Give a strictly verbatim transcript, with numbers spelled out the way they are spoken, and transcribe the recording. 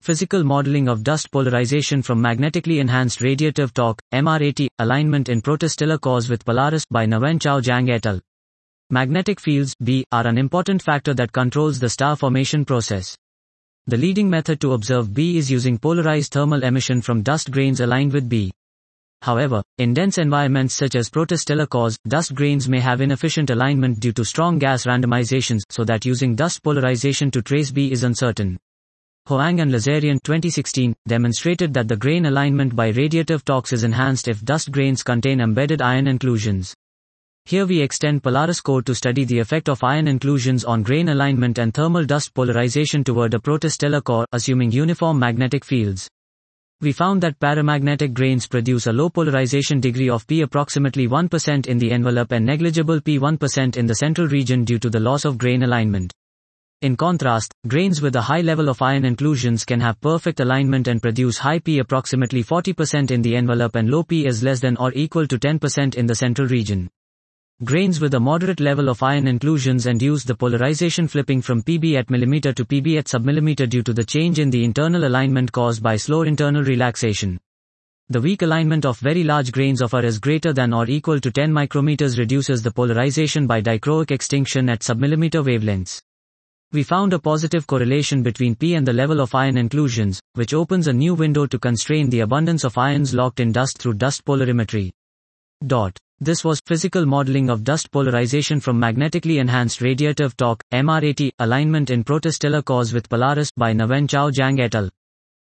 Physical Modeling of Dust Polarization from Magnetically Enhanced Radiative Torque, M R A T, Alignment in Protostellar Cores with Polaris, by Nguyen Chao Zhang et al. Magnetic fields, B, are an important factor that controls the star formation process. The leading method to observe B is using polarized thermal emission from dust grains aligned with B. However, in dense environments such as protostellar cores, dust grains may have inefficient alignment due to strong gas randomizations, so that using dust polarization to trace B is uncertain. Hoang and Lazarian twenty sixteen demonstrated that the grain alignment by radiative torques is enhanced if dust grains contain embedded ion inclusions. Here we extend Polaris core to study the effect of ion inclusions on grain alignment and thermal dust polarization toward a protostellar core, assuming uniform magnetic fields. We found that paramagnetic grains produce a low polarization degree of P, approximately one percent in the envelope, and negligible P, one percent in the central region due to the loss of grain alignment. In contrast, grains with a high level of ion inclusions can have perfect alignment and produce high P, approximately forty percent in the envelope, and low P is less than or equal to ten percent in the central region. Grains with a moderate level of ion inclusions induce the polarization flipping from P B at millimeter to P B at submillimeter due to the change in the internal alignment caused by slow internal relaxation. The weak alignment of very large grains of R is greater than or equal to ten micrometers reduces the polarization by dichroic extinction at submillimeter wavelengths. We found a positive correlation between P and the level of ion inclusions, which opens a new window to constrain the abundance of ions locked in dust through dust polarimetry. Dot. This was Physical Modeling of Dust Polarization from Magnetically Enhanced Radiative Torque, M R A T, Alignment in Protostellar Cores with Polaris, by Nguyen Chao Zhang et al.